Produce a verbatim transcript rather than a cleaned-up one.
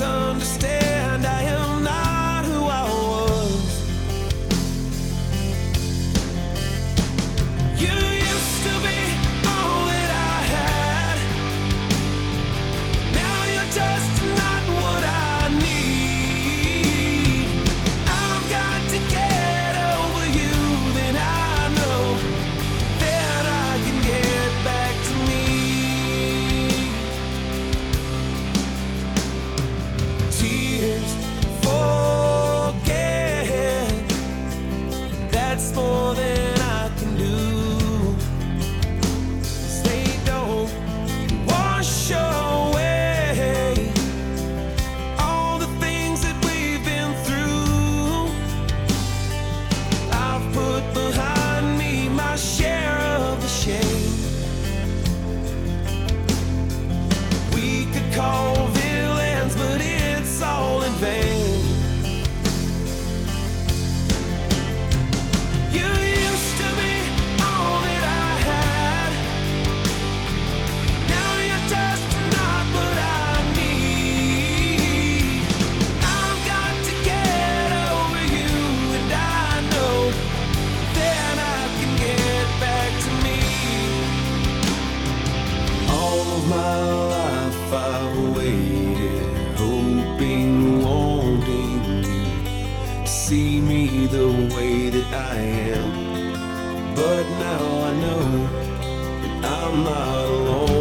misunderstand. I am not who I was. You used to be all that I had. Now you're just not what I need. I've got to get over you, then I know that I can get back to me. Tears, forget, that's more than I can do. 'Cause they don't wash away all the things that we've been through. I've put behind me my share of the shame. We could call villains, but it's all in vain. You used to be all that I had. Now you're just not what I need. I've got to get over you, and I know then I can get back to me. All of my life I've waited, hoping, wanting you to see me the way that I am. But now I know that I'm not alone.